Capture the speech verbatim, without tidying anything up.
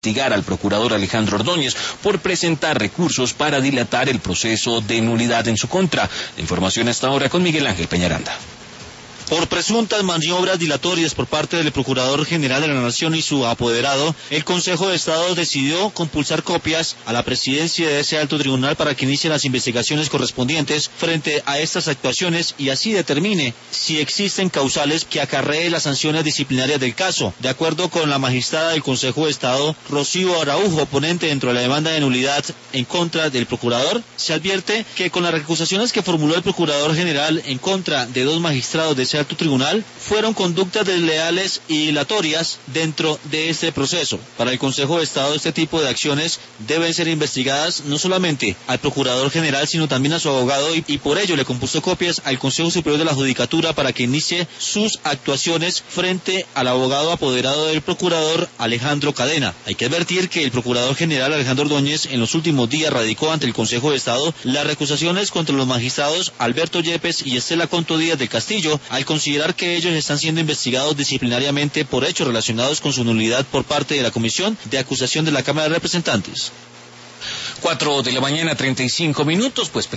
investigar al procurador Alejandro Ordóñez por presentar recursos para dilatar el proceso de nulidad en su contra. La información hasta ahora con Miguel Ángel Peñaranda. Por presuntas maniobras dilatorias por parte del Procurador General de la Nación y su apoderado, el Consejo de Estado decidió compulsar copias a la presidencia de ese alto tribunal para que inicie las investigaciones correspondientes frente a estas actuaciones y así determine si existen causales que acarreen las sanciones disciplinarias del caso. De acuerdo con la magistrada del Consejo de Estado, Rocío Araujo, ponente dentro de la demanda de nulidad en contra del Procurador, se advierte que con las recusaciones que formuló el Procurador General en contra de dos magistrados de ese alto tribunal, fueron conductas desleales y dilatorias dentro de este proceso. Para el Consejo de Estado, este tipo de acciones deben ser investigadas no solamente al Procurador General, sino también a su abogado y, y por ello le compuso copias al Consejo Superior de la Judicatura para que inicie sus actuaciones frente al abogado apoderado del Procurador Alejandro Cadena. Hay que advertir que el Procurador General Alejandro Ordóñez en los últimos días radicó ante el Consejo de Estado las recusaciones contra los magistrados Alberto Yepes y Estela Conto Díaz del Castillo, al considerar que ellos están siendo investigados disciplinariamente por hechos relacionados con su nulidad por parte de la Comisión de Acusación de la Cámara de Representantes. Cuatro de la mañana, treinta y cinco minutos, pues